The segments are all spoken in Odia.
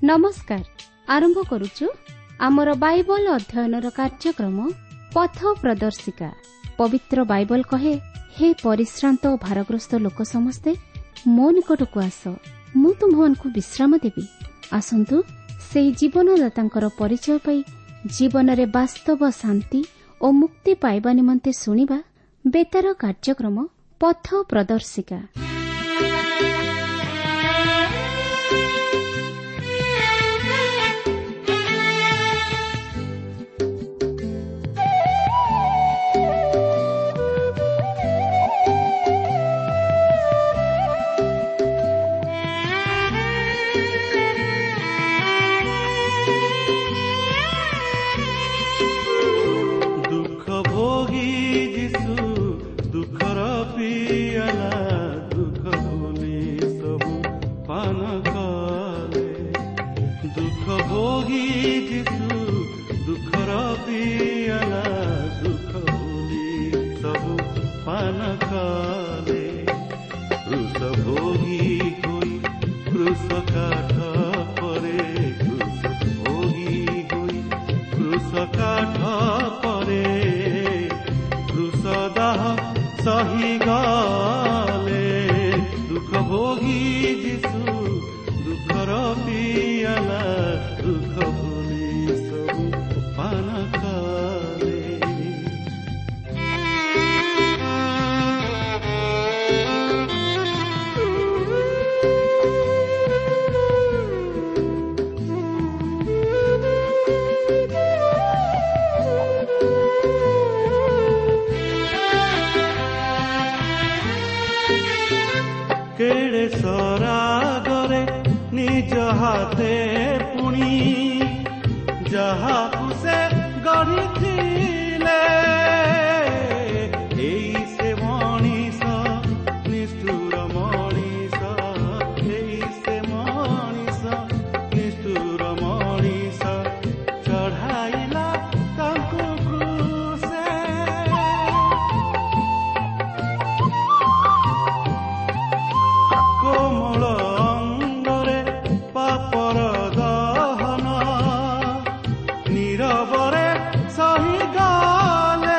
नमस्कार। आरंभ करुचु आमर बाइबल अध्ययनर कार्यक्रम पथ प्रदर्शिका। पवित्र बाइबल कहे, हे परिश्रांत और भारग्रस्त लोक समस्ते मो निकटकू आस, मु तुमको विश्राम देवी। आसंतु से जीवनदाता परिचय पाई जीवन रे वास्तव शांति और मुक्ति पाइबा निमंते सुनिबा बेतार कार्यक्रम पथ प्रदर्शिका। केड़े सरागरे निज हाथे पुणी जहा से गढ़िथिले एई से मनीष निष्ठुर मनीष एई से मनीष निष्ठुर मनीष चढ़ाइला तांको क्रूसे कोमल अंगरे पापर दहन नीरवरे सही गाले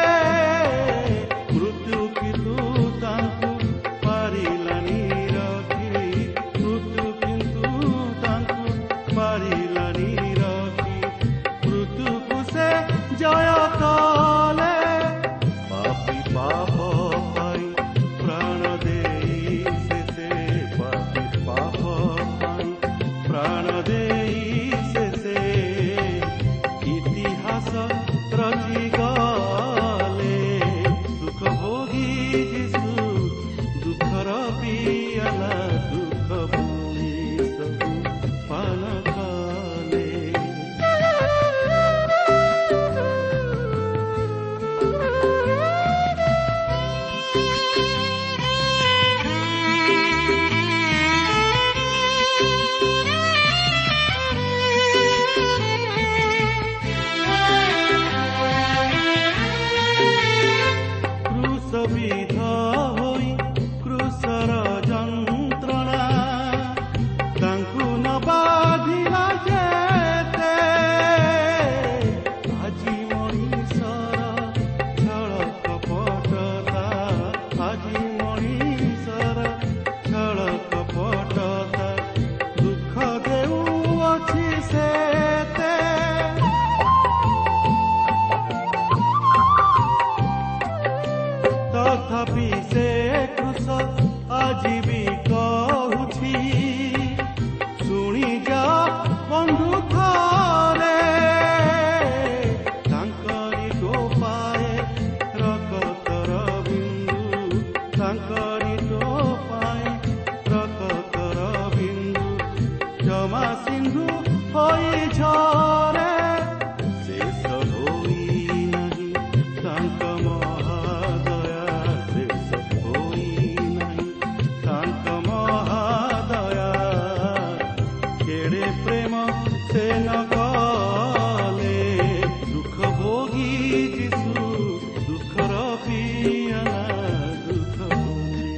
मृत्यु किंतु तांकु पारिलानी रखी मृत्यु किंतु तांकु पारिलानी रखी मृत्यु को से जय कले पापी पाप पाई प्राण देई से पापी पाप पाई प्राण देई से इतिहास रची गले दुख भोगी जिसु दुखर पियाला दुख भोगी सबु पान कले। क्रूसविध होई क्रूसर जंत्रणा तांकु न बाधिला जेते आजी मनीषर छळ कपटता आजी मनीषर छळ कपटता दुख देउ अछि सेते तथापि से क्रूस आजी भी कहुछि शुणी जा बंधु थारे तांकरी टोपाए रकतर बिंदु तांकरी टोपाए रकतर बिंदु जमा सिंधु होई झरे शेष होई नहीं तांक महादया शेष होई नहीं तांक महादया केड़े प्रेम से न कले दुख भोगी जिसु दुखर पियाला दुख भोगी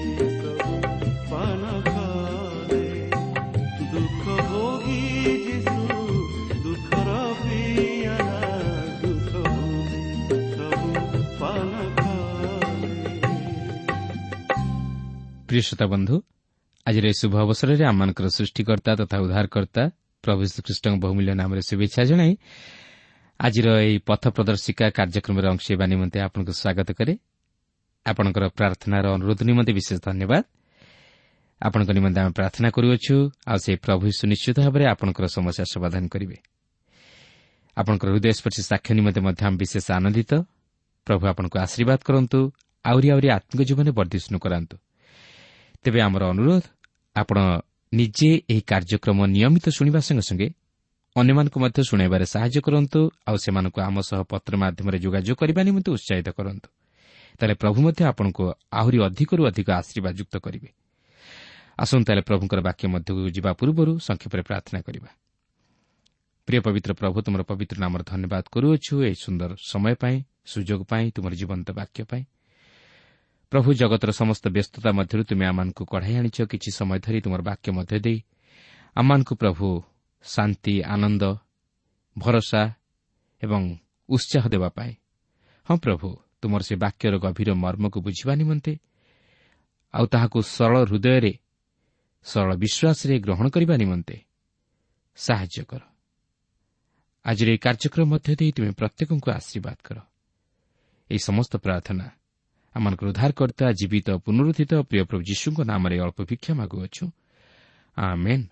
प्रिय श्रोता बंधु, आज शुभ अवसर में आम सृष्टिकर्ता तथा उद्धारकर्ता प्रभु श्रीकृष्ण बहुमूल्य नाम शुभेच्छा जनाई आज पथ प्रदर्शिका कार्यक्रम अंश होगा निमंते आपको स्वागत करे। आपणकर प्रार्थनार अनुरोध निमंते विशेष धन्यवाद। आपण निमंते आम प्रार्थना करुछु आ से प्रभु सुनिश्चित भाव में आपणकर समस्या समाधान करेंगे। आपणकर हृदयस्पर्शी साक्ष्य निमंते आम विशेष आनंदित। प्रभु आपको आशीर्वाद करंतु, आउरी आत्मिक जीवन वर्धिष्णु करांतु। तेबे आमर अनुरोध, आपण निजे एही कार्यक्रम नियमित शुणिबा संगे संगे अन्यमानकु मध्य शुणाइबारे सहाय्य करंतु, आ सेमानकु आम सह पत्र माध्यम जोगाजोग करबा निमंते उत्साहित करंतु। ताले प्रभु मध्य आपनको आहुरी अधिकरु अधिक आशीर्वाद युक्त करिवे। आसंता ताले प्रभुकर वाक्य मध्यकु जिबा पूर्वरु संक्षेप में प्रार्थना करिबा। प्रिय पवित्र प्रभु, तुमर पवित्र नाम धन्यवाद करूछु एही सुंदर समय पाई, सुजोग पाई, तुमर जीवंत वाक्य पाई। प्रभु, जगतर समस्त व्यस्तता मध्यरु तुमे आमानकु कढ़ाई आनिछ किछि समय धरी तुमर वाक्य मध्य देई आमानकु प्रभु शांति, आनंद, भरोसा एवं उत्साह देवा पाए। हाँ प्रभु, तुमर से वाक्यर गभीर मर्म को बुझिबा निमंते आउ ताहाकु सरल हृदय रे, सरल विश्वास रे ग्रहण करिबा निमंते सहाय्य कर। आज रे कार्यक्रम मध्य देई तुमे प्रत्येकଙ୍କୁ आशीर्वाद कर। एई समस्त प्रार्थना आमानकर उद्धारकर्ता जीवित पुनरुत्थित प्रिय प्रभु यीशुଙ୍କ नामରେ ଅଳ୍ପ ଭିକ୍ଷା ମାଗୁଅଛୁ। ଆମେନ୍।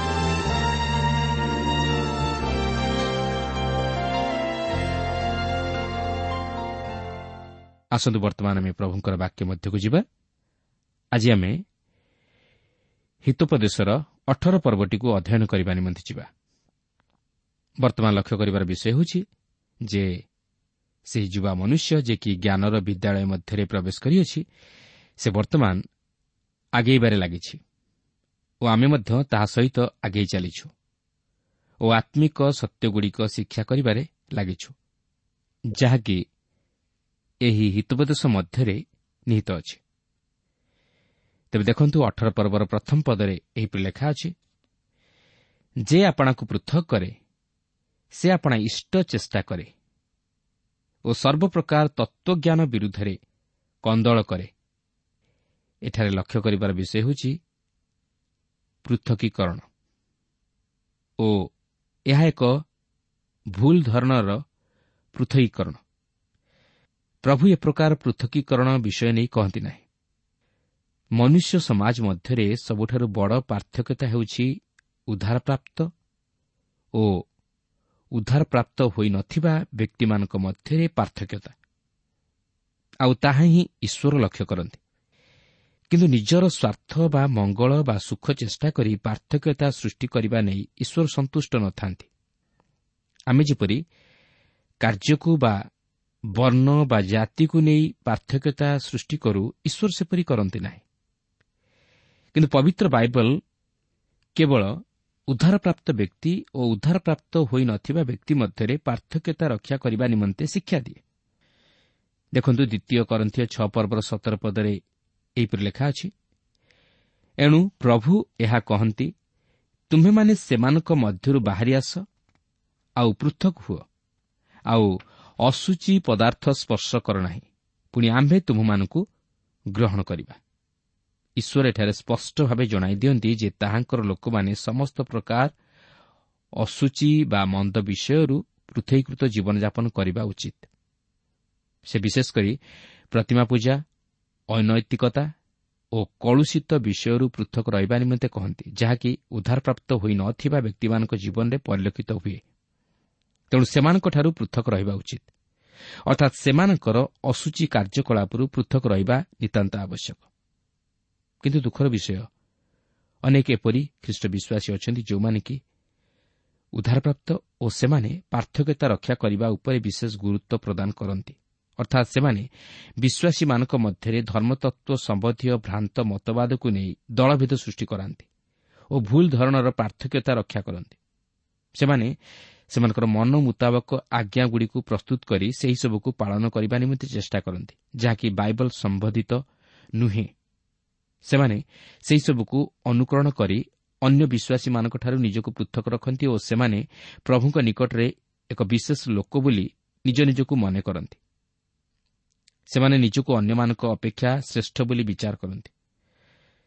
ଆସନ୍ତୁ ବର୍ତ୍ତମାନ ଆମେ ପ୍ରଭୁଙ୍କର ବାକ୍ୟ ମଧ୍ୟକୁ ଯିବା। ଆଜି ଆମେ ହିତୋପଦେଶର 18 ପର୍ବଟିକୁ ଅଧ୍ୟୟନ କରିବା ନିମନ୍ତେ ଯିବା। ବର୍ତ୍ତମାନ ଲକ୍ଷ୍ୟ କରିବାର ବିଷୟ ହେଉଛି ଯେ ସେହି ଯୁବା ମନୁଷ୍ୟ ଯେ କି ଜ୍ଞାନର ବିଦ୍ୟାଳୟ ମଧ୍ୟରେ ପ୍ରବେଶ କରିଅଛି, ସେ ବର୍ତ୍ତମାନ ଆଗେଇବାରେ ଲାଗିଛି ଓ ଆମେ ମଧ୍ୟ ତାହା ସହିତ ଆଗେଇ ଚାଲିଛୁ ଓ ଆତ୍ମିକ ସତ୍ୟଗୁଡ଼ିକ ଶିକ୍ଷା କରିବାରେ ଲାଗିଛୁ, ଯାହାକି ଏହି ହିତୋପଦେଶ ମଧ୍ୟରେ ନିହିତ ଅଛି। ତେବେ ଦେଖନ୍ତୁ 18 ପର୍ବର ପ୍ରଥମ ପଦରେ ଏହିପରି ଲେଖା ଅଛି, ଯେ ଆପଣାକୁ ପୃଥକ କରେ ସେ ଆପଣା ଇଷ୍ଟ ଚେଷ୍ଟା କରେ ଓ ସର୍ବପ୍ରକାର ତତ୍ତ୍ୱଜ୍ଞାନ ବିରୁଦ୍ଧରେ କନ୍ଦଳ କରେ। ଏଠାରେ ଲକ୍ଷ୍ୟ କରିବାର ବିଷୟ ହେଉଛି ପୃଥକୀକରଣ ଓ ଏହା ଏକ ଭୁଲ ଧରଣର ପୃଥକୀକରଣ। ପ୍ରଭୁ ଏ ପ୍ରକାର ପୃଥକୀକରଣ ବିଷୟ ନେଇ କହନ୍ତି ନାହିଁ। ମନୁଷ୍ୟ ସମାଜ ମଧ୍ୟରେ ସବୁଠାରୁ ବଡ଼ ପାର୍ଥକ୍ୟତା ହେଉଛି ଉଦ୍ଧାରପ୍ରାପ୍ତ ଓ ଉଦ୍ଧାରପ୍ରାପ୍ତ ହୋଇନଥିବା ବ୍ୟକ୍ତିମାନଙ୍କ ମଧ୍ୟରେ ପାର୍ଥକ୍ୟତା, ଆଉ ତାହା ହିଁ ଈଶ୍ୱର ଲକ୍ଷ୍ୟ କରନ୍ତି। କିନ୍ତୁ ନିଜର ସ୍ୱାର୍ଥ ବା ମଙ୍ଗଳ ବା ସୁଖ ଚେଷ୍ଟା କରି ପାର୍ଥକ୍ୟତା ସୃଷ୍ଟି କରିବା ନେଇ ଈଶ୍ୱର ସନ୍ତୁଷ୍ଟ ନଥାନ୍ତି। ଆମେ ଯେପରି କାର୍ଯ୍ୟକୁ ବା ବର୍ଣ୍ଣ ବା ଜାତିକୁ ନେଇ ପାର୍ଥକ୍ୟତା ସୃଷ୍ଟି କରୁ, ଈଶ୍ୱର ସେପରି କରନ୍ତି ନାହିଁ। କିନ୍ତୁ ପବିତ୍ର ବାଇବଲ କେବଳ ଉଦ୍ଧାରପ୍ରାପ୍ତ ବ୍ୟକ୍ତି ଓ ଉଦ୍ଧାରପ୍ରାପ୍ତ ହୋଇନଥିବା ବ୍ୟକ୍ତି ମଧ୍ୟରେ ପାର୍ଥକ୍ୟତା ରକ୍ଷା କରିବା ନିମନ୍ତେ ଶିକ୍ଷା ଦିଏ। ଦେଖନ୍ତୁ 2 କରିନ୍ଥିୟ 6 ପର୍ବର 17 ପଦରେ ଏହିପରି ଲେଖା ଅଛି, ଏଣୁ ପ୍ରଭୁ ଏହା କହନ୍ତି, ତୁମ୍ଭେମାନେ ସେମାନଙ୍କ ମଧ୍ୟରୁ ବାହାରି ଆସ ଆଉ ପୃଥକ ହୁଅ, ଆଉ ଅଶୁଚି ପଦାର୍ଥ ସ୍ପର୍ଶ କର ନାହିଁ, ପୁଣି ଆମ୍ଭେ ତୁମ୍ଭମାନଙ୍କୁ ଗ୍ରହଣ କରିବା। ଈଶ୍ୱର ଏଠାରେ ସ୍ପଷ୍ଟ ଭାବେ ଜଣାଇ ଦିଅନ୍ତି ଯେ ତାହାଙ୍କର ଲୋକମାନେ ସମସ୍ତ ପ୍ରକାର ଅଶୁଚି ବା ମନ୍ଦ ବିଷୟରୁ ପୃଥକୀକୃତ ଜୀବନଯାପନ କରିବା ଉଚିତ। ସେ ବିଶେଷ କରି ପ୍ରତିମା ପୂଜା, ଅନୈତିକତା ଓ କଳୁଷିତ ବିଷୟରୁ ପୃଥକ ରହିବା ନିମନ୍ତେ କହନ୍ତି, ଯାହାକି ଉଦ୍ଧାରପ୍ରାପ୍ତ ହୋଇନଥିବା ବ୍ୟକ୍ତିମାନଙ୍କ ଜୀବନରେ ପରିଲକ୍ଷିତ ହୁଏ। ତେଣୁ ସେମାନଙ୍କଠାରୁ ପୃଥକ ରହିବା ଉଚିତ, ଅର୍ଥାତ୍ ସେମାନଙ୍କର ଅଶୁଚି କାର୍ଯ୍ୟକଳାପରୁ ପୃଥକ ରହିବା ନିତାନ୍ତ ଆବଶ୍ୟକ। କିନ୍ତୁ ଦୁଃଖର ବିଷୟ, ଅନେକ ଏପରି ଖ୍ରୀଷ୍ଟ ବିଶ୍ୱାସୀ ଅଛନ୍ତି ଯେଉଁମାନେ କି ଉଦ୍ଧାରପ୍ରାପ୍ତ ଓ ସେମାନେ ପାର୍ଥକ୍ୟତା ରକ୍ଷା କରିବା ଉପରେ ବିଶେଷ ଗୁରୁତ୍ୱ ପ୍ରଦାନ କରନ୍ତି। ଅର୍ଥାତ୍ ସେମାନେ ବିଶ୍ୱାସୀମାନଙ୍କ ମଧ୍ୟରେ ଧର୍ମତତ୍ତ୍ୱ ସମ୍ବନ୍ଧୀୟ ଭ୍ରାନ୍ତ ମତବାଦକୁ ନେଇ ଦଳଭେଦ ସୃଷ୍ଟି କରାନ୍ତି ଓ ଭୁଲ ଧରଣର ପାର୍ଥକ୍ୟତା ରକ୍ଷା କରନ୍ତି। ସେମାନେ ସେମାନଙ୍କର ମନ ମୁତାବକ ଆଜ୍ଞାଗୁଡ଼ିକୁ ପ୍ରସ୍ତୁତ କରି ସେହିସବୁକୁ ପାଳନ କରିବା ନିମନ୍ତେ ଚେଷ୍ଟା କରନ୍ତି, ଯାହାକି ବାଇବଲ ସମ୍ବନ୍ଧିତ ନୁହେଁ। ସେମାନେ ସେହିସବୁକୁ ଅନୁକରଣ କରି ଅନ୍ୟ ବିଶ୍ୱାସୀମାନଙ୍କଠାରୁ ନିଜକୁ ପୃଥକ ରଖନ୍ତି ଓ ସେମାନେ ପ୍ରଭୁଙ୍କ ନିକଟରେ ଏକ ବିଶେଷ ଲୋକ ବୋଲି ନିଜ ନିଜକୁ ମନେ କରନ୍ତି। ସେମାନେ ନିଜକୁ ଅନ୍ୟମାନଙ୍କ ଅପେକ୍ଷା ଶ୍ରେଷ୍ଠ ବୋଲି ବିଚାର କରନ୍ତି।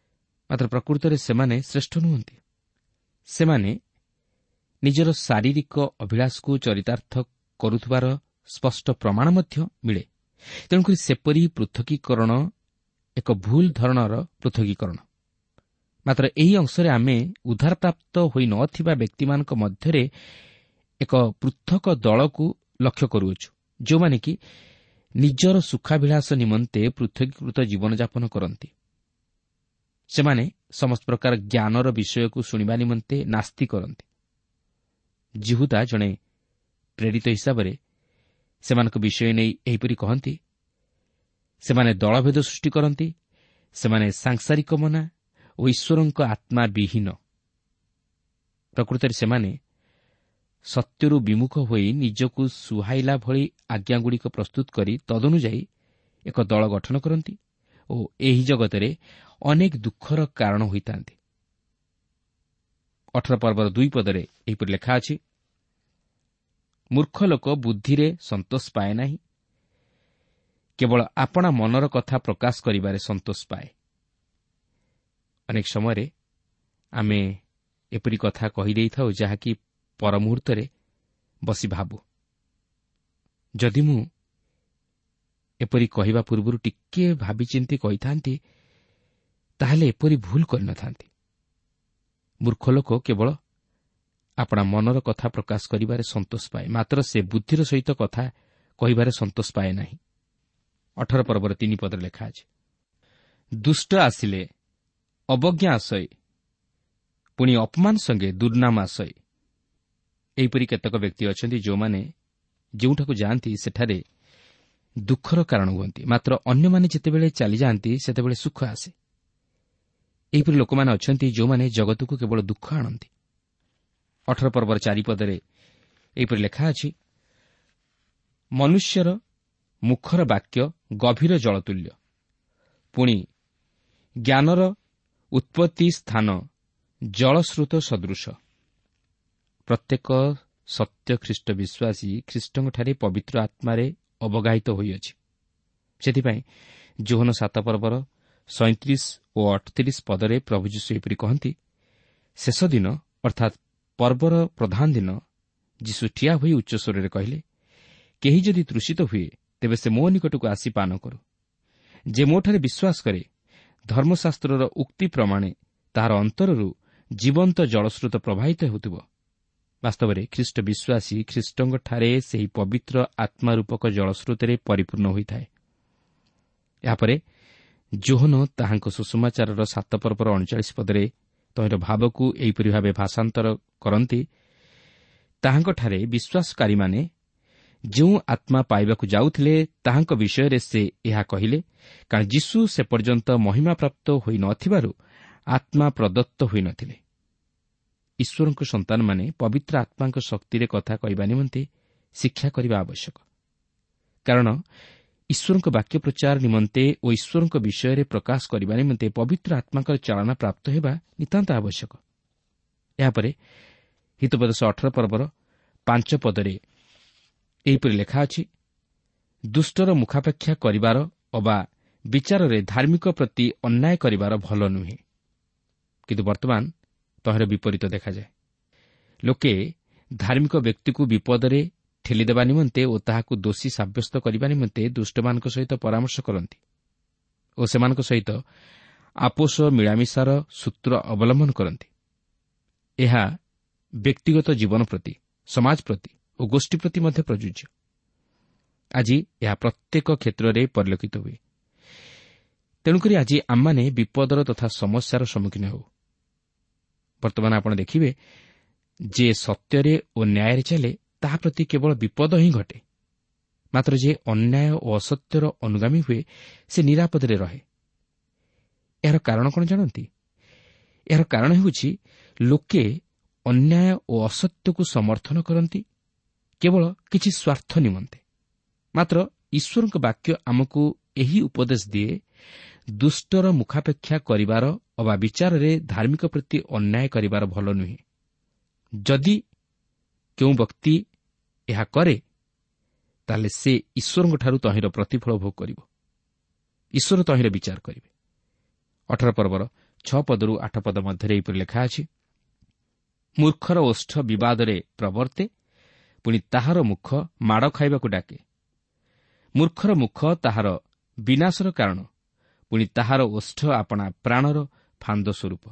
ମାତ୍ର ପ୍ରକୃତରେ ସେମାନେ ଶ୍ରେଷ୍ଠ ନୁହନ୍ତି। ସେମାନେ ନିଜର ଶାରୀରିକ ଅଭିଳାଷକୁ ଚରିତାର୍ଥ କରୁଥିବାର ସ୍ପଷ୍ଟ ପ୍ରମାଣ ମଧ୍ୟ ମିଳେ। ତେଣୁକରି ସେପରି ପୃଥକୀକରଣ ଏକ ଭୁଲ ଧରଣର ପୃଥକୀକରଣ। ମାତ୍ର ଏହି ଅଂଶରେ ଆମେ ଉଦ୍ଧାରପ୍ରାପ୍ତ ହୋଇ ନ ଥିବା ବ୍ୟକ୍ତିମାନଙ୍କ ମଧ୍ୟରେ ଏକ ପୃଥକ ଦଳକୁ ଲକ୍ଷ୍ୟ କରୁଅଛୁ, ଯେଉଁମାନେ କି ନିଜର ସୁଖାଭିଳାଷ ନିମନ୍ତେ ପୃଥକୀକୃତ ଜୀବନଯାପନ କରନ୍ତି। ସେମାନେ ସମସ୍ତ ପ୍ରକାର ଜ୍ଞାନର ବିଷୟକୁ ଶୁଣିବା ନିମନ୍ତେ ନାସ୍ତି କରନ୍ତି। ଜିହୁଦା ଜଣେ ପ୍ରେରିତ ହିସାବରେ ସେମାନଙ୍କ ବିଷୟ ନେଇ ଏହିପରି କହନ୍ତି, ସେମାନେ ଦଳଭେଦ ସୃଷ୍ଟି କରନ୍ତି, ସେମାନେ ସାଂସାରିକ ମନା ଓ ଈଶ୍ୱରଙ୍କ ଆତ୍ମା ବିହୀନ। ପ୍ରକୃତରେ ସେମାନେ ସତ୍ୟରୁ ବିମୁଖ ହୋଇ ନିଜକୁ ସୁହାଇଲା ଭଳି ଆଜ୍ଞାଗୁଡ଼ିକ ପ୍ରସ୍ତୁତ କରି ତଦନୁଯାୟୀ ଏକ ଦଳ ଗଠନ କରନ୍ତି ଓ ଏହି ଜଗତରେ ଅନେକ ଦୁଃଖର କାରଣ ହୋଇଥାନ୍ତି। 18 ପର୍ବର 2 ପଦରେ ଏହିପରି ଲେଖା ଅଛି, ମୂର୍ଖ ଲୋକ ବୁଦ୍ଧିରେ ସନ୍ତୋଷ ପାଏ ନାହିଁ, କେବଳ ଆପଣା ମନର କଥା ପ୍ରକାଶ କରିବାରେ ସନ୍ତୋଷ ପାଏ। ଅନେକ ସମୟରେ ଆମେ ଏପରି କଥା କହିଦେଇଥାଉ, ଯାହାକି ପର ମୁହୂର୍ତ୍ତରେ ବସି ଭାବୁ, ଯଦି ମୁଁ ଏପରି କହିବା ପୂର୍ବରୁ ଟିକିଏ ଭାବିଚିନ୍ତି କହିଥାନ୍ତି, ତାହେଲେ ଏପରି ଭୁଲ କରିନଥାନ୍ତି। ମୂର୍ଖ ଲୋକ କେବଳ ଆପଣା ମନର କଥା ପ୍ରକାଶ କରିବାରେ ସନ୍ତୋଷ ପାଏ, ମାତ୍ର ସେ ବୁଦ୍ଧିର ସହିତ କଥା କହିବାରେ ସନ୍ତୋଷ ପାଏ ନାହିଁ। 18 ପର୍ବର 3 ପଦରେ ଲେଖା ଅଛି, ଦୁଷ୍ଟ ଆସିଲେ ଅବଜ୍ଞା ଆସଏ, ପୁଣି ଅପମାନ ସଙ୍ଗେ ଦୁର୍ନାମ ଆସଏ। ଏହିପରି କେତେକ ବ୍ୟକ୍ତି ଅଛନ୍ତି, ଯେଉଁମାନେ ଯେଉଁଠାକୁ ଯାଆନ୍ତି ସେଠାରେ ଦୁଃଖର କାରଣ ହୁଅନ୍ତି, ମାତ୍ର ଅନ୍ୟମାନେ ଯେତେବେଳେ ଚାଲିଯାଆନ୍ତି ସେତେବେଳେ ସୁଖ ଆସେ। ଏହିପରି ଲୋକମାନେ ଅଛନ୍ତି, ଯେଉଁମାନେ ଜଗତକୁ କେବଳ ଦୁଃଖ ଆଣନ୍ତି। 18 ପର୍ବର 4 ପଦରେ ଏହିପରି ଲେଖା ଅଛି, ମନୁଷ୍ୟର ମୁଖର ବାକ୍ୟ ଗଭୀର ଜଳତୁଲ୍ୟ, ପୁଣି ଜ୍ଞାନର ଉତ୍ପତ୍ତି ସ୍ଥାନ ଜଳସ୍ରୋତ ସଦୃଶ। ପ୍ରତ୍ୟେକ ସତ୍ୟ ଖ୍ରୀଷ୍ଟ ବିଶ୍ୱାସୀ ଖ୍ରୀଷ୍ଟଙ୍କଠାରେ ପବିତ୍ର ଆତ୍ମାରେ ଅବଗାହିତ ହୋଇଅଛି। ସେଥିପାଇଁ ଯୋହନ 7 ପର୍ବର 37 ଓ 38 ପଦରେ ପ୍ରଭୁ ଯୀଶୁ ଏପରି କହନ୍ତି, ଶେଷ ଦିନ ଅର୍ଥାତ୍ ପର୍ବର ପ୍ରଧାନ ଦିନ ଯୀଶୁ ଠିଆ ହୋଇ ଉଚ୍ଚସ୍ୱରରେ କହିଲେ, କେହି ଯଦି ତୃଷିତ ହୁଏ, ତେବେ ସେ ମୋ ନିକଟକୁ ଆସି ପାନ କରୁ। ଯେ ମୋଠାରେ ବିଶ୍ୱାସ କରେ, ଧର୍ମଶାସ୍ତ୍ରର ଉକ୍ତି ପ୍ରମାଣେ ତାହାର ଅନ୍ତରରୁ ଜୀବନ୍ତ ଜଳସ୍ରୋତ ପ୍ରବାହିତ ହେଉଥିବ। ବାସ୍ତବରେ ଖ୍ରୀଷ୍ଟ ବିଶ୍ୱାସୀ ଖ୍ରୀଷ୍ଟଙ୍କଠାରେ ସେହି ପବିତ୍ର ଆତ୍ମାରୂପକ ଜଳସ୍ରୋତରେ ପରିପୂର୍ଣ୍ଣ ହୋଇଥାଏ। ଏହାପରେ ଯୋହନ ତାହାଙ୍କ ସୁସମାଚାରର 7 ପର୍ବର 39 ପଦରେ ତହିଁର ଭାବକୁ ଏହିପରି ଭାବେ ଭାଷାନ୍ତର କରନ୍ତି, ତାହାଙ୍କଠାରେ ବିଶ୍ୱାସକାରୀମାନେ ଯେଉଁ ଆତ୍ମା ପାଇବାକୁ ଯାଉଥିଲେ, ତାହାଙ୍କ ବିଷୟରେ ସେ ଏହା କହିଲେ, କାରଣ ଯୀଶୁ ସେ ପର୍ଯ୍ୟନ୍ତ ମହିମାପ୍ରାପ୍ତ ହୋଇ ନ ଥିବାରୁ ଆତ୍ମା ପ୍ରଦତ୍ତ ହୋଇ ନ ଥିଲେ। ଈଶ୍ୱରଙ୍କ ସନ୍ତାନମାନେ ପବିତ୍ର ଆତ୍ମାଙ୍କ ଶକ୍ତିରେ କଥା କହିବା ନିମନ୍ତେ ଶିକ୍ଷା କରିବା ଆବଶ୍ୟକ। କାରଣ ଈଶ୍ୱରଙ୍କ ବାକ୍ୟ ପ୍ରଚାର ନିମନ୍ତେ ଓ ଈଶ୍ୱରଙ୍କ ବିଷୟରେ ପ୍ରକାଶ କରିବା ନିମନ୍ତେ ପବିତ୍ର ଆତ୍ମାଙ୍କର ଚାଳନା ପ୍ରାପ୍ତ ହେବା ନିତାନ୍ତ ଆବଶ୍ୟକ। ଏହାପରେ ହିତୋପଦେଶ 18 ପର୍ବର 5 ପଦରେ ଏହିପରି ଲେଖା ଅଛି, ଦୁଷ୍ଟର ମୁଖାପେକ୍ଷା କରିବାର ଅବା ବିଚାରରେ ଧାର୍ମିକ ପ୍ରତି ଅନ୍ୟାୟ କରିବାର ଭଲ ନୁହେଁ। କିନ୍ତୁ ବର୍ତ୍ତମାନ ତହିଁର ବିପରୀତ ଦେଖାଯାଏ। ଲୋକେ ଧାର୍ମିକ ବ୍ୟକ୍ତିକୁ ବିପଦରେ ଠେଲିଦେବା ନିମନ୍ତେ ଓ ତାହାକୁ ଦୋଷୀ ସାବ୍ୟସ୍ତ କରିବା ନିମନ୍ତେ ଦୁଷ୍ଟମାନଙ୍କ ସହିତ ପରାମର୍ଶ କରନ୍ତି ଓ ସେମାନଙ୍କ ସହିତ ଆପୋଷ ମିଳାମିଶାର ସୂତ୍ର ଅବଲମ୍ବନ କରନ୍ତି। ଏହା ବ୍ୟକ୍ତିଗତ ଜୀବନ ପ୍ରତି, ସମାଜ ପ୍ରତି ଓ ଗୋଷ୍ଠୀ ପ୍ରତି ମଧ୍ୟ ପ୍ରଯୁଜ୍ୟ। ଆଜି ଏହା ପ୍ରତ୍ୟେକ କ୍ଷେତ୍ରରେ ପରିଲକ୍ଷିତ ହୁଏ। ତେଣୁକରି ଆଜି ଆମମାନେ ବିପଦର ତଥା ସମସ୍ୟାର ସମ୍ମୁଖୀନ ହେଉ। ବର୍ତ୍ତମାନ ଆପଣ ଦେଖିବେ ଯେ ସତ୍ୟରେ ଓ ନ୍ୟାୟରେ ଚାଲେ, ତାହା ପ୍ରତି କେବଳ ବିପଦ ହିଁ ଘଟେ। ମାତ୍ର ଯେ ଅନ୍ୟାୟ ଓ ଅସତ୍ୟର ଅନୁଗାମୀ ହୁଏ, ସେ ନିରାପଦରେ ରହେ। ଏହାର କାରଣ କ'ଣ ଜାଣନ୍ତି? ଏହାର କାରଣ ହେଉଛି ଲୋକେ ଅନ୍ୟାୟ ଓ ଅସତ୍ୟକୁ ସମର୍ଥନ କରନ୍ତି କେବଳ କିଛି ସ୍ୱାର୍ଥ ନିମନ୍ତେ। ମାତ୍ର ଈଶ୍ୱରଙ୍କ ବାକ୍ୟ ଆମକୁ ଏହି ଉପଦେଶ ଦିଏ, ଦୁଷ୍ଟର ମୁଖାପେକ୍ଷା କରିବାର ଅବା ବିଚାରରେ ଧାର୍ମିକ ପ୍ରତି ଅନ୍ୟାୟ କରିବାର ଭଲ ନୁହେଁ। ଯଦି କେଉଁ ବ୍ୟକ୍ତି ଏହା କରେ, ତାହେଲେ ସେ ଈଶ୍ୱରଙ୍କଠାରୁ ତହିଁର ପ୍ରତିଫଳ ଭୋଗ କରିବ। ଈଶ୍ୱର ତହିଁର ବିଚାର କରିବେ। 18 ପର୍ବର 6-8 ମଧ୍ୟରେ ଏହିପରି ଲେଖା ଅଛି, ମୂର୍ଖର ଓଷ୍ଠ ବିବାଦରେ ପ୍ରବର୍ତ୍ତେ, ପୁଣି ତାହାର ମୁଖ ମାଡ଼ ଖାଇବାକୁ ଡାକେ। ମୂର୍ଖର ମୁଖ ତାହାର ବିନାଶର କାରଣ, ପୁଣି ତାହାର ଓଷ୍ଠ ଆପଣା ପ୍ରାଣର ଫାନ୍ଦ ସ୍ୱରୂପ।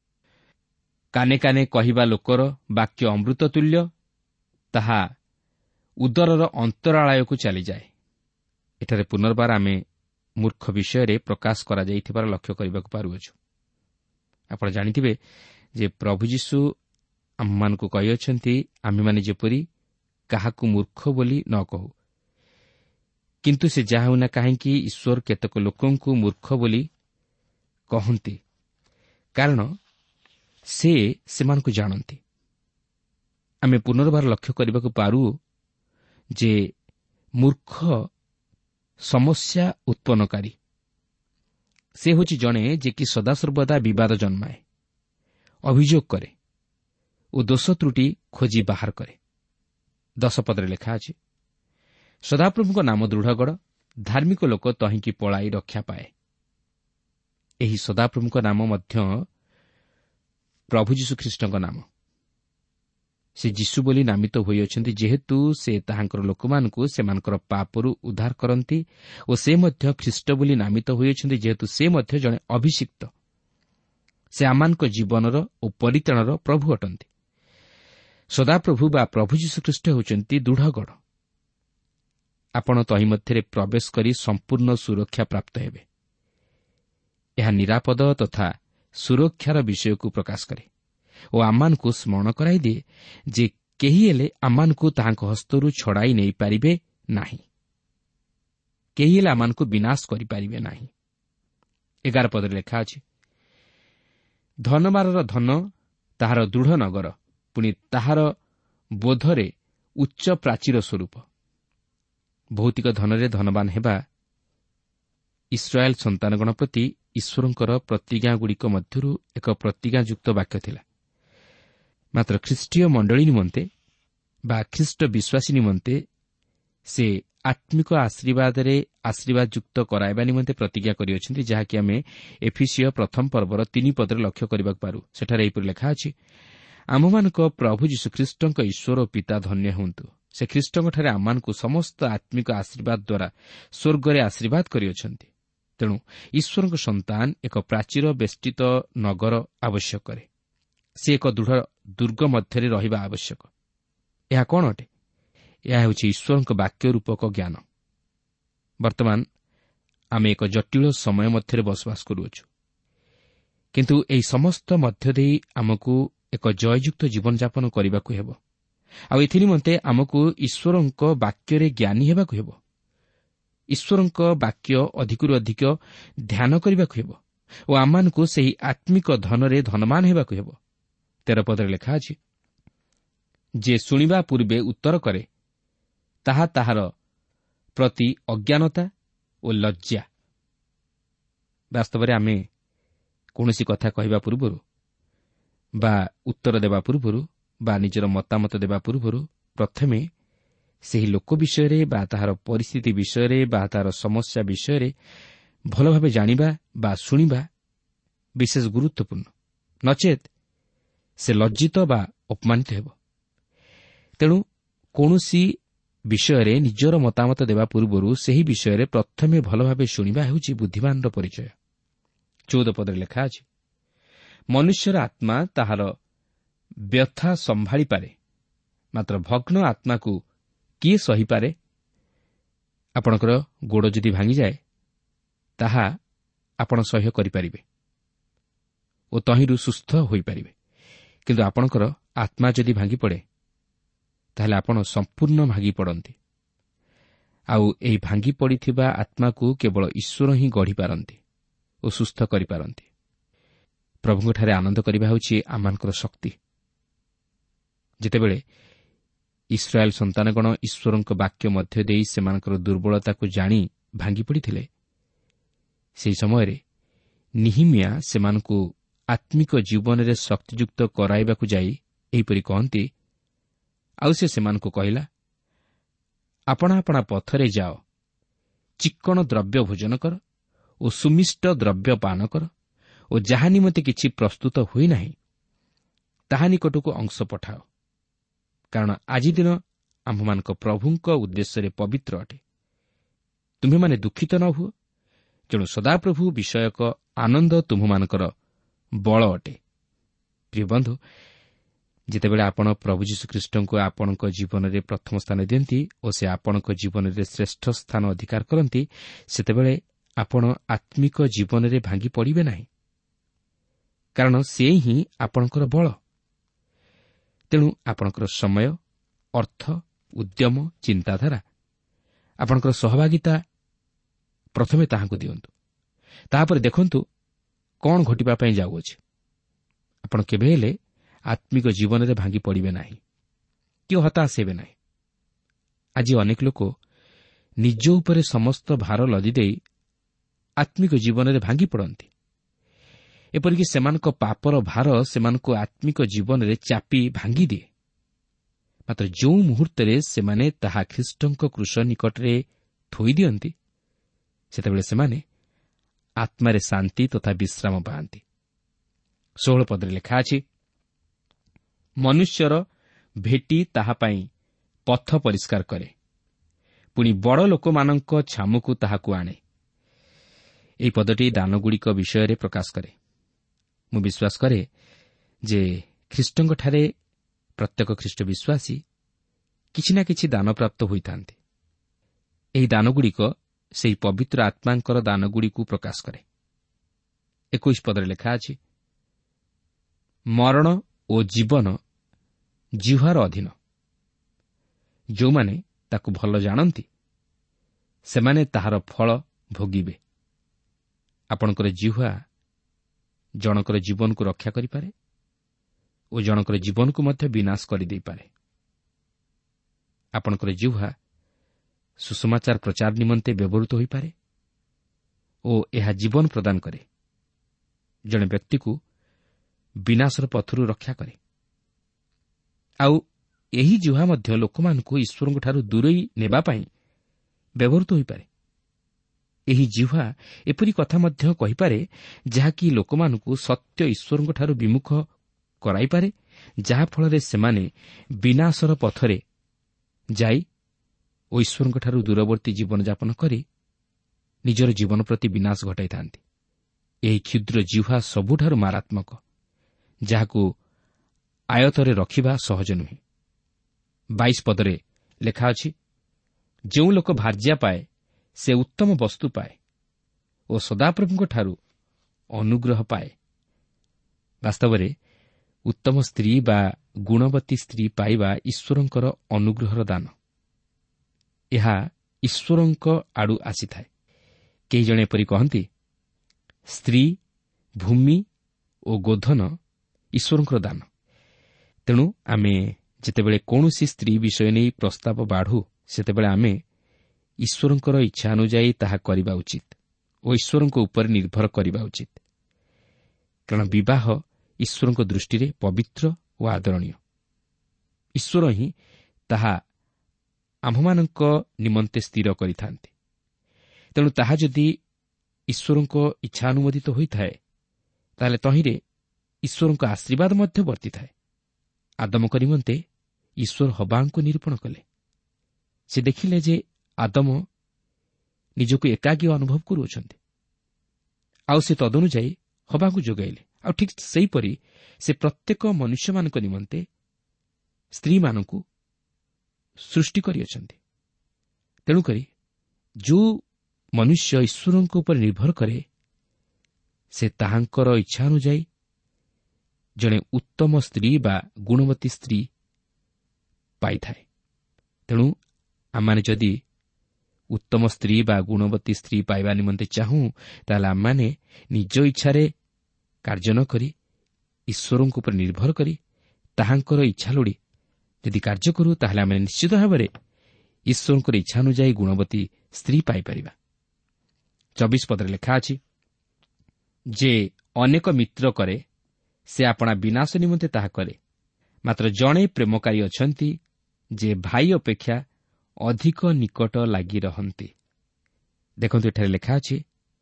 କାନେ କାନେ କହିବା ଲୋକର ବାକ୍ୟ ଅମୃତ ତୁଲ୍ୟ, ତାହା ଉଦରର ଅନ୍ତରାଳୟକୁ ଚାଲିଯାଏ। ଏଠାରେ ପୁନର୍ବାର ଆମେ ମୂର୍ଖ ବିଷୟରେ ପ୍ରକାଶ କରାଯାଇଥିବାର ଲକ୍ଷ୍ୟ କରିବାକୁ ପାରୁଅଛୁ। ଆପଣ ଜାଣିଥିବେ ଯେ ପ୍ରଭୁ ଯୀଶୁ ଆମମାନଙ୍କୁ କହିଅଛନ୍ତି, ଆମେମାନେ ଯେପରି କାହାକୁ ମୂର୍ଖ ବୋଲି ନ କହୁ। କିନ୍ତୁ ସେ ଯାହା ହେଉନା କାହିଁକି ଈଶ୍ୱର କେତେକ ଲୋକଙ୍କୁ ମୂର୍ଖ ବୋଲି କହନ୍ତି, କାରଣ ସେ ସେମାନଙ୍କୁ ଜାଣନ୍ତି। ଆମେ ପୁନର୍ବାର ଲକ୍ଷ୍ୟ କରିବାକୁ ପାରୁ ଯେ ମୂର୍ଖ ସମସ୍ୟା ଉତ୍ପନ୍ନକାରୀ। ସେ ହେଉଛି ଜଣେ ଯେ କି ସଦାସର୍ବଦା ବିବାଦ ଜନ୍ମାଏ, ଅଭିଯୋଗ କରେ ଓ ଦୋଷ ତ୍ରୁଟି ଖୋଜି ବାହାର କରେ। 10 ପଦରେ ଲେଖା ଅଛି, ସଦାପ୍ରଭୁଙ୍କ ନାମ ଦୃଢ଼ଗଡ଼, ଧାର୍ମିକ ଲୋକ ତହିଁକି ପଳାଇ ରକ୍ଷା ପାଏ। ଏହି ସଦାପ୍ରଭୁଙ୍କ ନାମ ମଧ୍ୟ ପ୍ରଭୁ ଯୀଶୁଖ୍ରୀଷ୍ଟଙ୍କ ନାମ। ସେ ଯୀଶୁ ବୋଲି ନାମିତ ହୋଇଅଛନ୍ତି, ଯେହେତୁ ସେ ତାହାଙ୍କର ଲୋକମାନଙ୍କୁ ସେମାନଙ୍କର ପାପରୁ ଉଦ୍ଧାର କରନ୍ତି, ଓ ସେ ମଧ୍ୟ ଖ୍ରୀଷ୍ଟ ବୋଲି ନାମିତ ହୋଇଅଛନ୍ତି, ଯେହେତୁ ସେ ମଧ୍ୟ ଜଣେ ଅଭିଷିକ୍ତ। ସେ ଆମମାନଙ୍କ ଜୀବନର ଓ ପରିତ୍ରାଣର ପ୍ରଭୁ ଅଟନ୍ତି। ସଦାପ୍ରଭୁ ବା ପ୍ରଭୁ ଯୀଶୁଖ୍ରୀଷ୍ଟ ହେଉଛନ୍ତି ଦୃଢ଼ଗଡ଼। ଆପଣ ତହିଁ ମଧ୍ୟରେ ପ୍ରବେଶ କରି ସମ୍ପୂର୍ଣ୍ଣ ସୁରକ୍ଷା ପ୍ରାପ୍ତ ହେବେ। ଏହା ନିରାପଦ ତଥା ସୁରକ୍ଷାର ବିଷୟକୁ ପ୍ରକାଶ କରେ ଓ ଆମମାନଙ୍କୁ ସ୍ମରଣ କରାଇଦିଏ ଯେ କେହି ହେଲେ ଆମମାନଙ୍କୁ ତାହାଙ୍କ ହସ୍ତରୁ ଛଡ଼ାଇ ନେଇପାରିବେ ନାହିଁ। କେହି ହେଲେ ଆମମାନଙ୍କୁ ବିନାଶ କରିପାରିବେ ନାହିଁ। 11 ପଦରେ ଲେଖା ଅଛି, ଧନବାରର ଧନ ତାହାର ଦୃଢ଼ ନଗର, ପୁଣି ତାହାର ବୋଧରେ ଉଚ୍ଚ ପ୍ରାଚୀର ସ୍ୱରୂପ। ଭୌତିକ ଧନରେ ଧନବାନ ହେବା ଇସ୍ରାଏଲ୍ ସନ୍ତାନଗଣ ପ୍ରତି ଈଶ୍ୱରଙ୍କର ପ୍ରତିଜ୍ଞାଗୁଡ଼ିକ ମଧ୍ୟରୁ ଏକ ପ୍ରତିଜ୍ଞାଯୁକ୍ତ ବାକ୍ୟ ଥିଲା। ମାତ୍ର ଖ୍ରୀଷ୍ଟୀୟ ମଣ୍ଡଳୀ ନିମନ୍ତେ ବା ଖ୍ରୀଷ୍ଟ ବିଶ୍ୱାସୀ ନିମନ୍ତେ ସେ ଆତ୍ମିକ ଆଶୀର୍ବାଦରେ ଆଶୀର୍ବାଦଯୁକ୍ତ କରାଇବା ନିମନ୍ତେ ପ୍ରତିଜ୍ଞା କରିଅଛନ୍ତି, ଯାହାକି ଆମେ ଏଫିସିୟ 1 ପର୍ବର 3 ପଦରେ ଲକ୍ଷ୍ୟ କରିବାକୁ ପାରୁ। ସେଠାରେ ଏହିପରି ଲେଖା ଅଛି, ଆମମାନଙ୍କ ପ୍ରଭୁ ଯୀଶୁଖ୍ରୀଷ୍ଟଙ୍କ ଈଶ୍ୱର ଓ ପିତା ଧନ୍ୟ ହୁଅନ୍ତୁ। ସେ ଖ୍ରୀଷ୍ଟଙ୍କଠାରେ ଆମମାନଙ୍କୁ ସମସ୍ତ ଆତ୍ମିକ ଆଶୀର୍ବାଦ ଦ୍ୱାରା ସ୍ୱର୍ଗରେ ଆଶୀର୍ବାଦ କରିଅଛନ୍ତି। ତେଣୁ ଈଶ୍ୱରଙ୍କ ସନ୍ତାନ ଏକ ପ୍ରାଚୀର ବେଷ୍ଟିତ ନଗର ଆବଶ୍ୟକ କରେ। ସେ ଏକ ଦୃଢ଼ ଦୁର୍ଗ ମଧ୍ୟରେ ରହିବା ଆବଶ୍ୟକ। ଏହା କ'ଣ ଅଟେ? ଏହା ହେଉଛି ଈଶ୍ୱରଙ୍କ ବାକ୍ୟ ରୂପକ ଜ୍ଞାନ। ବର୍ତ୍ତମାନ ଆମେ ଏକ ଜଟିଳ ସମୟ ମଧ୍ୟରେ ବସବାସ କରୁଅଛୁ, କିନ୍ତୁ ଏହି ସମସ୍ତ ମଧ୍ୟ ଦେଇ ଆମକୁ ଏକ ଜୟଯୁକ୍ତ ଜୀବନଯାପନ କରିବାକୁ ହେବ। ଆଉ ଏଥି ନିମନ୍ତେ ଆମକୁ ଈଶ୍ୱରଙ୍କ ବାକ୍ୟରେ ଜ୍ଞାନୀ ହେବାକୁ ହେବ। ଈଶ୍ୱରଙ୍କ ବାକ୍ୟ ଅଧିକରୁ ଅଧିକ ଧ୍ୟାନ କରିବାକୁ ହେବ ଓ ଆମମାନଙ୍କୁ ସେହି ଆତ୍ମିକ ଧନରେ ଧନମାନ ହେବାକୁ ହେବ। 13 ପଦରେ ଲେଖା ଅଛି, ଯେ ଶୁଣିବା ପୂର୍ବେ ଉତ୍ତର କରେ, ତାହା ତାହାର ପ୍ରତି ଅଜ୍ଞାନତା ଓ ଲଜ୍ଜା। ବାସ୍ତବରେ ଆମେ କୌଣସି କଥା କହିବା ପୂର୍ବରୁ ବା ଉତ୍ତର ଦେବା ପୂର୍ବରୁ ବା ନିଜର ମତାମତ ଦେବା ପୂର୍ବରୁ ପ୍ରଥମେ ସେହି ଲୋକ ବିଷୟରେ ବା ତାହାର ପରିସ୍ଥିତି ବିଷୟରେ ବା ତାହାର ସମସ୍ୟା ବିଷୟରେ ଭଲ ଭାବେ ଜାଣିବା ବା ଶୁଣିବା ବିଶେଷ ଗୁରୁତ୍ୱପୂର୍ଣ୍ଣ। ନଚେତ୍ ସେ ଲଜ୍ଜିତ ବା ଅପମାନିତ ହେବ। ତେଣୁ କୌଣସି ବିଷୟରେ ନିଜର ମତାମତ ଦେବା ପୂର୍ବରୁ ସେହି ବିଷୟରେ ପ୍ରଥମେ ଭଲ ଭାବେ ଶୁଣିବା ହେଉଛି ବୁଦ୍ଧିମାନର ପରିଚୟ। 14 ପଦରେ ଲେଖା ଅଛି, ମନୁଷ୍ୟର ଆତ୍ମା ତାହାର ବ୍ୟଥା ସମ୍ଭାଳିପାରେ, ମାତ୍ର ଭଗ୍ନ ଆତ୍ମାକୁ କିଏ ସହିପାରେ? ଆପଣଙ୍କର ଗୋଡ଼ ଯଦି ଭାଙ୍ଗିଯାଏ, ତାହା ଆପଣ ସହ୍ୟ କରିପାରିବେ ଓ ତହିଁରୁ ସୁସ୍ଥ ହୋଇପାରିବେ। କିନ୍ତୁ ଆପଣଙ୍କର ଆତ୍ମା ଯଦି ଭାଙ୍ଗିପଡ଼େ, ତାହେଲେ ଆପଣ ସମ୍ପୂର୍ଣ୍ଣ ଭାଙ୍ଗି ପଡ଼ନ୍ତି। ଆଉ ଏହି ଭାଙ୍ଗି ପଡ଼ିଥିବା ଆତ୍ମାକୁ କେବଳ ଈଶ୍ୱର ହିଁ ଗଢ଼ିପାରନ୍ତି ଓ ସୁସ୍ଥ କରିପାରନ୍ତି। ପ୍ରଭୁଙ୍କଠାରେ ଆନନ୍ଦ କରିବା ହେଉଛି ଆମମାନଙ୍କର ଶକ୍ତି। ଯେତେବେଳେ ଇସ୍ରାଏଲ୍ ସନ୍ତାନଗଣ ଈଶ୍ୱରଙ୍କ ବାକ୍ୟ ମଧ୍ୟ ଦେଇ ସେମାନଙ୍କର ଦୁର୍ବଳତାକୁ ଜାଣି ଭାଙ୍ଗି ପଡ଼ିଥିଲେ, ସେହି ସମୟରେ ନିହିମିଆ ସେମାନଙ୍କୁ ଆତ୍ମିକ ଜୀବନରେ ଶକ୍ତିଯୁକ୍ତ କରାଇବାକୁ ଯାଇ ଏହିପରି କହନ୍ତି, ଆଉ ସେ ସେମାନଙ୍କୁ କହିଲା, ଆପଣା ଆପଣା ପଥରେ ଯାଅ, ଚିକ୍କଣ ଦ୍ରବ୍ୟ ଭୋଜନ କର ଓ ସୁମିଷ୍ଟ ଦ୍ରବ୍ୟ ପାନ କର ଓ ଯାହା ନିମନ୍ତେ କିଛି ପ୍ରସ୍ତୁତ ହୋଇନାହିଁ ତାହା ନିକଟକୁ ଅଂଶ ପଠାଅ, କାରଣ ଆଜି ଦିନ ଆମ୍ଭମାନଙ୍କ ପ୍ରଭୁଙ୍କ ଉଦ୍ଦେଶ୍ୟରେ ପବିତ୍ର ଅଟେ। ତୁମ୍ଭେମାନେ ଦୁଃଖିତ ନ ହୁଅ, ତେଣୁ ସଦାପ୍ରଭୁ ବିଷୟକ ଆନନ୍ଦ ତୁମ୍ଭମାନଙ୍କର ବଳ ଅଟେ। ପ୍ରିୟ ବନ୍ଧୁ, ଯେତେବେଳେ ଆପଣ ପ୍ରଭୁ ଯୀଶୁଖ୍ରୀଷ୍ଟଙ୍କୁ ଆପଣଙ୍କ ଜୀବନରେ ପ୍ରଥମ ସ୍ଥାନ ଦିଅନ୍ତି ଓ ସେ ଆପଣଙ୍କ ଜୀବନରେ ଶ୍ରେଷ୍ଠ ସ୍ଥାନ ଅଧିକାର କରନ୍ତି, ସେତେବେଳେ ଆପଣ ଆତ୍ମିକ ଜୀବନରେ ଭାଙ୍ଗି ପଡ଼ିବେ ନାହିଁ, କାରଣ ସେ ହିଁ ଆପଣଙ୍କର ବଳ। ତେଣୁ ଆପଣଙ୍କର ସମୟ, ଅର୍ଥ, ଉଦ୍ୟମ, ଚିନ୍ତାଧାରା, ଆପଣଙ୍କର ସହଭାଗିତା ପ୍ରଥମେ ତାହାଙ୍କୁ ଦିଅନ୍ତୁ। ତାହାପରେ ଦେଖନ୍ତୁ କ'ଣ ଘଟିବା ପାଇଁ ଯାଉଅଛି। ଆପଣ କେବେ ହେଲେ ଆତ୍ମିକ ଜୀବନରେ ଭାଙ୍ଗି ପଡ଼ିବେ ନାହିଁ କି ହତାଶ ହେବେ ନାହିଁ। ଆଜି ଅନେକ ଲୋକ ନିଜ ଉପରେ ସମସ୍ତ ଭାର ଲଦିଦେଇ ଆତ୍ମିକ ଜୀବନରେ ଭାଙ୍ଗି ପଡ଼ନ୍ତି। ଏପରିକି ସେମାନଙ୍କ ପାପର ଭାର ସେମାନଙ୍କୁ ଆତ୍ମିକ ଜୀବନରେ ଚାପି ଭାଙ୍ଗିଦିଏ। ମାତ୍ର ଯେଉଁ ମୁହୂର୍ତ୍ତରେ ସେମାନେ ତାହା ଖ୍ରୀଷ୍ଟଙ୍କ କ୍ରୁଶ ନିକଟରେ ଥୋଇ ଦିଅନ୍ତି, ସେତେବେଳେ ସେମାନେ ଆତ୍ମାରେ ଶାନ୍ତି ତଥା ବିଶ୍ରାମ ପାଆନ୍ତି। 16 ପଦରେ ଲେଖା ଅଛି, ମନୁଷ୍ୟର ଭେଟି ତାହା ପାଇଁ ପଥ ପରିଷ୍କାର କରେ, ପୁଣି ବଡ଼ ଲୋକମାନଙ୍କ ଛାମୁକୁ ତାହାକୁ ଆଣେ। ଏହି ପଦଟି ଦାନଗୁଡ଼ିକ ବିଷୟରେ ପ୍ରକାଶ କରେ। ମୁଁ ବିଶ୍ୱାସ କରେ ଯେ ଖ୍ରୀଷ୍ଟଙ୍କଠାରେ ପ୍ରତ୍ୟେକ ଖ୍ରୀଷ୍ଟ ବିଶ୍ୱାସୀ କିଛି ନା କିଛି ଦାନପ୍ରାପ୍ତ ହୋଇଥାନ୍ତି। ଏହି ଦାନଗୁଡ଼ିକ ସେହି ପବିତ୍ର ଆତ୍ମାଙ୍କର ଦାନଗୁଡ଼ିକୁ ପ୍ରକାଶ କରେ। 21 ପଦରେ ଲେଖା ଅଛି, ମରଣ ଓ ଜୀବନ ଜିହ୍ୱାର ଅଧୀନ। ଯେଉଁମାନେ ତାକୁ ଭଲ ଜାଣନ୍ତି ସେମାନେ ତାହାର ଫଳ ଭୋଗିବେ। ଆପଣଙ୍କର ଜିହ୍ୱା ଜଣଙ୍କର ଜୀବନକୁ ରକ୍ଷା କରିପାରେ ଓ ଜଣଙ୍କର ଜୀବନକୁ ମଧ୍ୟ ବିନାଶ କରିଦେଇପାରେ। ଆପଣଙ୍କର ଜିହ୍ୱା ସୁସମାଚାର ପ୍ରଚାର ନିମନ୍ତେ ବ୍ୟବହୃତ ହୋଇପାରେ ଓ ଏହା ଜୀବନ ପ୍ରଦାନ କରେ। ଜଣେ ବ୍ୟକ୍ତିକୁ ବିନାଶର ପଥରୁ ରକ୍ଷା କରେ। ଆଉ ଏହି ଜିହ୍ୱା ମଧ୍ୟ ଲୋକମାନଙ୍କୁ ଈଶ୍ୱରଙ୍କଠାରୁ ଦୂରେଇ ନେବା ପାଇଁ ବ୍ୟବହୃତ ହୋଇପାରେ। ଏହି ଜିହ୍ୱା ଏପରି କଥା ମଧ୍ୟ କହିପାରେ ଯାହାକି ଲୋକମାନଙ୍କୁ ସତ୍ୟ ଈଶ୍ୱରଙ୍କଠାରୁ ବିମୁଖ କରାଇପାରେ, ଯାହାଫଳରେ ସେମାନେ ବିନାଶର ପଥରେ ଯାଇ ଓ ଈଶ୍ୱରଙ୍କଠାରୁ ଦୂରବର୍ତ୍ତୀ ଜୀବନଯାପନ କରି ନିଜର ଜୀବନ ପ୍ରତି ବିନାଶ ଘଟାଇଥାନ୍ତି। ଏହି କ୍ଷୁଦ୍ର ଜିହ୍ୱା ସବୁଠାରୁ ମାରାତ୍ମକ, ଯାହାକୁ ଆୟତରେ ରଖିବା ସହଜ ନୁହେଁ। 22 ପଦରେ ଲେଖା ଅଛି, ଯେଉଁ ଲୋକ ଭାର୍ଯ୍ୟା ପାଏ ସେ ଉତ୍ତମ ବସ୍ତୁ ପାଏ ଓ ସଦାପ୍ରଭୁଙ୍କଠାରୁ ଅନୁଗ୍ରହ ପାଏ। ବାସ୍ତବରେ ଉତ୍ତମ ସ୍ତ୍ରୀ ବା ଗୁଣବତୀ ସ୍ତ୍ରୀ ପାଇବା ଈଶ୍ୱରଙ୍କର ଅନୁଗ୍ରହର ଦାନ। ଏହା ଈଶ୍ୱରଙ୍କ ଆଡ଼ୁ ଆସିଥାଏ। କେହି ଜଣେ ଏପରି କହନ୍ତି, ସ୍ତ୍ରୀ, ଭୂମି ଓ ଗୋଧନ ଈଶ୍ୱରଙ୍କର ଦାନ। ତେଣୁ ଆମେ ଯେତେବେଳେ କୌଣସି ସ୍ତ୍ରୀ ବିଷୟ ନେଇ ପ୍ରସ୍ତାବ ବାଢ଼ୁ, ସେତେବେଳେ ଆମେ ଈଶ୍ୱରଙ୍କର ଇଚ୍ଛା ଅନୁଯାୟୀ ତାହା କରିବା ଉଚିତ ଓ ଈଶ୍ୱରଙ୍କ ଉପରେ ନିର୍ଭର କରିବା ଉଚିତ। କାରଣ ବିବାହ ଈଶ୍ୱରଙ୍କ ଦୃଷ୍ଟିରେ ପବିତ୍ର ଓ ଆଦରଣୀୟ। ଈଶ୍ୱର ହିଁ ତାହା ଆମ୍ଭମାନଙ୍କ ନିମନ୍ତେ ସ୍ଥିର କରିଥାନ୍ତି। ତେଣୁ ତାହା ଯଦି ଈଶ୍ୱରଙ୍କ ଇଚ୍ଛା ଅନୁମୋଦିତ ହୋଇଥାଏ, ତାହେଲେ ତହିଁରେ ଈଶ୍ୱରଙ୍କ ଆଶୀର୍ବାଦ ମଧ୍ୟ ବର୍ତ୍ତିଥାଏ। ଆଦମଙ୍କ ନିମନ୍ତେ ଈଶ୍ୱର ହବାଙ୍କୁ ନିରୂପଣ କଲେ। ସେ ଦେଖିଲେ ଯେ ଆଦମ ନିଜକୁ ଏକାକୀ ଅନୁଭବ କରୁଅଛନ୍ତି, ଆଉ ସେ ତଦନୁଯାୟୀ ହବାକୁ ଯୋଗାଇଲେ। ଆଉ ଠିକ୍ ସେହିପରି ସେ ପ୍ରତ୍ୟେକ ମନୁଷ୍ୟମାନଙ୍କ ନିମନ୍ତେ ସ୍ତ୍ରୀମାନଙ୍କୁ ସୃଷ୍ଟି କରିଅଛନ୍ତି। ତେଣୁକରି ଯେଉଁ ମନୁଷ୍ୟ ଈଶ୍ୱରଙ୍କ ଉପରେ ନିର୍ଭର କରେ, ସେ ତାହାଙ୍କର ଇଚ୍ଛା ଅନୁଯାୟୀ ଜଣେ ଉତ୍ତମ ସ୍ତ୍ରୀ ବା ଗୁଣବତୀ ସ୍ତ୍ରୀ ପାଇଥାଏ। ତେଣୁ ଆମମାନେ ଯଦି ଉତ୍ତମ ସ୍ତ୍ରୀ ବା ଗୁଣବତୀ ସ୍ତ୍ରୀ ପାଇବା ନିମନ୍ତେ ଚାହୁଁ, ତାହେଲେ ଆମମାନେ ନିଜ ଇଚ୍ଛାରେ କାର୍ଯ୍ୟ ନ କରି ଈଶ୍ୱରଙ୍କ ଉପରେ ନିର୍ଭର କରି ତାହାଙ୍କର ଇଚ୍ଛା ଲୋଡ଼ି ଯଦି କାର୍ଯ୍ୟ କରୁ, ତାହେଲେ ଆମେ ନିଶ୍ଚିତ ଭାବରେ ଈଶ୍ୱରଙ୍କର ଇଚ୍ଛା ଅନୁଯାୟୀ ଗୁଣବତୀ ସ୍ତ୍ରୀ ପାଇପାରିବା। 24 ପଦରେ ଲେଖା ଅଛି, ଯେ ଅନେକ ମିତ୍ର କରେ ସେ ଆପଣା ବିନାଶ ନିମନ୍ତେ ତାହା କରେ, ମାତ୍ର ଜଣେ ପ୍ରେମକାରୀ ଅଛନ୍ତି ଯେ ଭାଇ ଅପେକ୍ଷା ଅଧିକ ନିକଟ ଲାଗି ରହନ୍ତି। ଦେଖନ୍ତୁ, ଏଠାରେ ଲେଖା ଅଛି,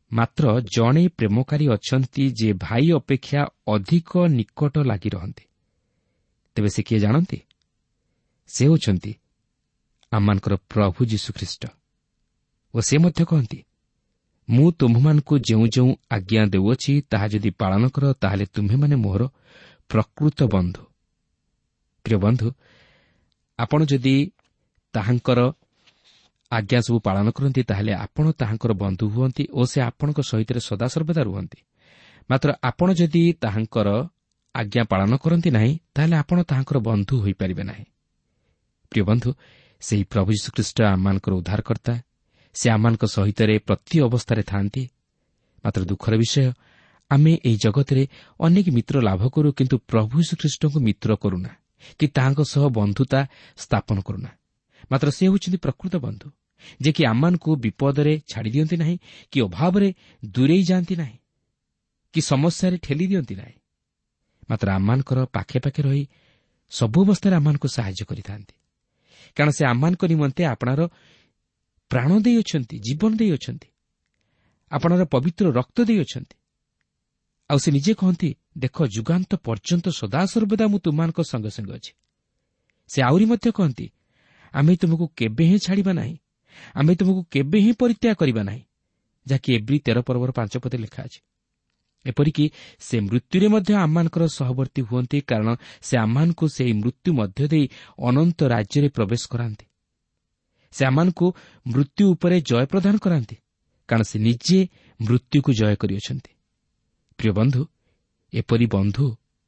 ମାତ୍ର ଜଣେ ପ୍ରେମକାରୀ ଅଛନ୍ତି ଯେ ଭାଇ ଅପେକ୍ଷା ଅଧିକ ନିକଟ ଲାଗି ରହନ୍ତି। ତେବେ ସେ କିଏ ଜାଣନ୍ତି? ସେ ହେଉଛନ୍ତି ଆମମାନଙ୍କର ପ୍ରଭୁ ଯୀଶୁଖ୍ରୀଷ୍ଟ। ଓ ସେ ମଧ୍ୟ କହନ୍ତି, ମୁଁ ତୁମ୍ଭମାନଙ୍କୁ ଯେଉଁ ଯେଉଁ ଆଜ୍ଞା ଦେଉଅଛି ତାହା ଯଦି ପାଳନ କର, ତାହେଲେ ତୁମ୍ଭେମାନେ ମୋର ପ୍ରକୃତ ବନ୍ଧୁ। ପ୍ରିୟ ବନ୍ଧୁ, ଆପଣ ଯଦି ତାହାଙ୍କର ଆଜ୍ଞା ସବୁ ପାଳନ କରନ୍ତି, ତାହେଲେ ଆପଣ ତାହାଙ୍କର ବନ୍ଧୁ ହୁଅନ୍ତି ଓ ସେ ଆପଣଙ୍କ ସହିତ ସଦାସର୍ବଦା ରୁହନ୍ତି। ମାତ୍ର ଆପଣ ଯଦି ତାହାଙ୍କର ଆଜ୍ଞା ପାଳନ କରନ୍ତି ନାହିଁ, ତାହେଲେ ଆପଣ ତାହାଙ୍କର ବନ୍ଧୁ ହୋଇପାରିବେ ନାହିଁ। ପ୍ରିୟ ବନ୍ଧୁ, ସେହି ପ୍ରଭୁ ଯୀଶୁଖ୍ରୀଷ୍ଟ ଆମମାନଙ୍କର ଉଦ୍ଧାରକର୍ତ୍ତା। ସେ ଆମମାନଙ୍କ ସହିତ ପ୍ରତି ଅବସ୍ଥାରେ ଥାନ୍ତି। ମାତ୍ର ଦୁଃଖର ବିଷୟ, ଆମେ ଏହି ଜଗତରେ ଅନେକ ମିତ୍ର ଲାଭ କରୁ, କିନ୍ତୁ ପ୍ରଭୁ ଯୀଶୁଖ୍ରୀଷ୍ଟଙ୍କୁ ମିତ୍ର କରୁନା କି ତାହାଙ୍କ ସହ ବନ୍ଧୁତା ସ୍ଥାପନ କରୁନା। ମାତ୍ର ସେ ହେଉଛନ୍ତି ପ୍ରକୃତ ବନ୍ଧୁ, ଯେ କି ଆମମାନଙ୍କୁ ବିପଦରେ ଛାଡ଼ି ଦିଅନ୍ତି ନାହିଁ, କି ଅଭାବରେ ଦୂରେଇ ଯାଆନ୍ତି ନାହିଁ, କି ସମସ୍ୟାରେ ଠେଲି ଦିଅନ୍ତି ନାହିଁ। ମାତ୍ର ଆମମାନଙ୍କର ପାଖେ ପାଖେ ରହି ସବୁ ଅବସ୍ଥାରେ ଆମମାନଙ୍କୁ ସାହାଯ୍ୟ କରିଥାନ୍ତି। କାରଣ ସେ ଆମମାନଙ୍କ ନିମନ୍ତେ ଆପଣାର ପ୍ରାଣ ଦେଇଅଛନ୍ତି, ଜୀବନ ଦେଇଅଛନ୍ତି, ଆପଣାର ପବିତ୍ର ରକ୍ତ ଦେଇଅଛନ୍ତି। ଆଉ ସେ ନିଜେ କହନ୍ତି, ଦେଖ, ଯୁଗାନ୍ତ ପର୍ଯ୍ୟନ୍ତ ସଦାସର୍ବଦା ମୁଁ ତୁମମାନଙ୍କ ସଙ୍ଗେ ସଙ୍ଗେ ଅଛି। ସେ ଆହୁରି ମଧ୍ୟ କହନ୍ତି, ଆମେ ତୁମକୁ କେବେ ହିଁ ଛାଡ଼ିବା ନାହିଁ, ଆମେ ତୁମକୁ କେବେ ହିଁ ପରିତ୍ୟାଗ କରିବା ନାହିଁ, ଯାହାକି ଏବ୍ରୀ 13 ପର୍ବର 5 ପଦରେ ଲେଖା ଅଛି। ଏପରିକି ସେ ମୃତ୍ୟୁରେ ମଧ୍ୟ ଆମମାନଙ୍କର ସହବର୍ତ୍ତୀ ହୁଅନ୍ତି, କାରଣ ସେ ଆମମାନଙ୍କୁ ସେହି ମୃତ୍ୟୁ ମଧ୍ୟ ଦେଇ ଅନନ୍ତ ରାଜ୍ୟରେ ପ୍ରବେଶ କରାନ୍ତି। ସେ ଆମମାନଙ୍କୁ ମୃତ୍ୟୁ ଉପରେ ଜୟ ପ୍ରଦାନ କରାନ୍ତି, କାରଣ ସେ ନିଜେ ମୃତ୍ୟୁକୁ ଜୟ କରିଅଛନ୍ତି। ପ୍ରିୟ ବନ୍ଧୁ, ଏପରି ବନ୍ଧୁ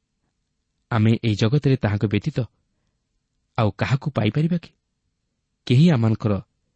ଆମେ ଏହି ଜଗତରେ ତାହାଙ୍କ ବ୍ୟତୀତ ଆଉ କାହାକୁ ପାଇପାରିବା କି? କେହି ଆମମାନଙ୍କର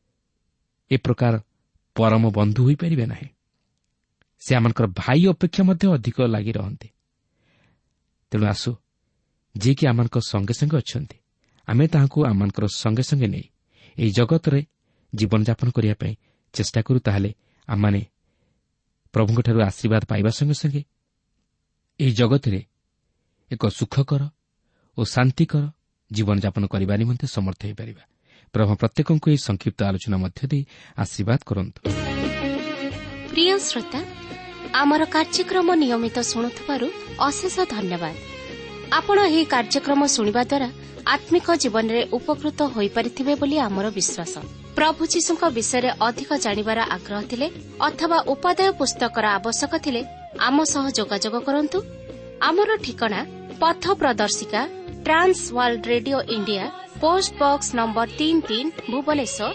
ଏ ପ୍ରକାର ପରମ ବନ୍ଧୁ ହୋଇପାରିବେ ନାହିଁ। ସେ ଆମମାନଙ୍କର ଭାଇ ଅପେକ୍ଷା ମଧ୍ୟ ଅଧିକ ଲାଗି ରହନ୍ତି। ତେଣୁ ଆସୁ, ଯିଏକି ଆମମାନଙ୍କ ସଙ୍ଗେ ସଙ୍ଗେ ଅଛନ୍ତି, ଆମେ ତାହାଙ୍କୁ ଆମମାନଙ୍କର ସଙ୍ଗେ ସଙ୍ଗେ ନେଇ ଏହି ଜଗତରେ ଜୀବନଯାପନ କରିବା ପାଇଁ ଚେଷ୍ଟା କରୁ। ତାହେଲେ ଆମମାନେ ପ୍ରଭୁଙ୍କଠାରୁ ଆଶୀର୍ବାଦ ପାଇବା ସଙ୍ଗେ ସଙ୍ଗେ ଏହି ଜଗତରେ ଏକ ସୁଖକର ଓ ଶାନ୍ତିକର ଜୀବନଯାପନ କରିବା ନିମନ୍ତେ ସମର୍ଥ ହୋଇପାରିବା। ପ୍ରଭୁ ପ୍ରତ୍ୟେକଙ୍କୁ ଏହି ସଂକ୍ଷିପ୍ତ ଆଲୋଚନା ମଧ୍ୟ ଦେଇ ଆଶୀର୍ବାଦ କରନ୍ତୁ। ପ୍ରିୟ ଶ୍ରୋତା, ଆମର କାର୍ଯ୍ୟକ୍ରମ ନିୟମିତ ଶୁଣୁଥିବାରୁ ଅଶେଷ ଧନ୍ୟବାଦ। ଆପଣ ଏହି କାର୍ଯ୍ୟକ୍ରମ ଶୁଣିବା ଦ୍ୱାରା ଆତ୍ମିକ ଜୀବନରେ ଉପକୃତ ହୋଇପାରିଥିବେ ବୋଲି ଆମର ବିଶ୍ୱାସ। ପ୍ରଭୁ ଯୀଶୁଙ୍କ ବିଷୟରେ ଅଧିକ ଜାଣିବାର ଆଗ୍ରହ ଥିଲେ ଅଥବା ଉପାଦେୟ ପୁସ୍ତକର ଆବଶ୍ୟକ ଥିଲେ ଆମ ସହ ଯୋଗାଯୋଗ କରନ୍ତୁ। ଆମର ଠିକଣା ପଥ ପ୍ରଦର୍ଶିକା, Trans World Radio India, post box number 33, Bhubaneswar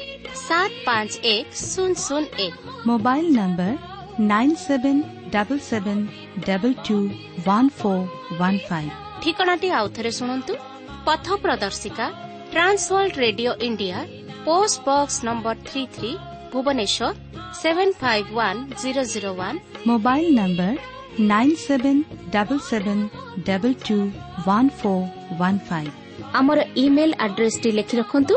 751001। Mobile number 9777221415। ଠିକଣାଟି ଆଉଥରେ ଶୁଣନ୍ତୁ। ପଥ ପ୍ରଦର୍ଶିକା, Trans World Radio India, post box number 33, Bhubaneswar 751001। Mobile number 9777221415। ଆମର ଇମେଲ ଆଡ୍ରେସଟି ଲେଖି ରଖନ୍ତୁ,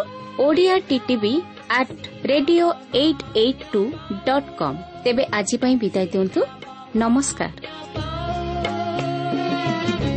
odia@radio882.com। ତେବେ ଆଜି ପାଇଁ ବିଦାୟ ଦିଅନ୍ତୁ। ନମସ୍କାର।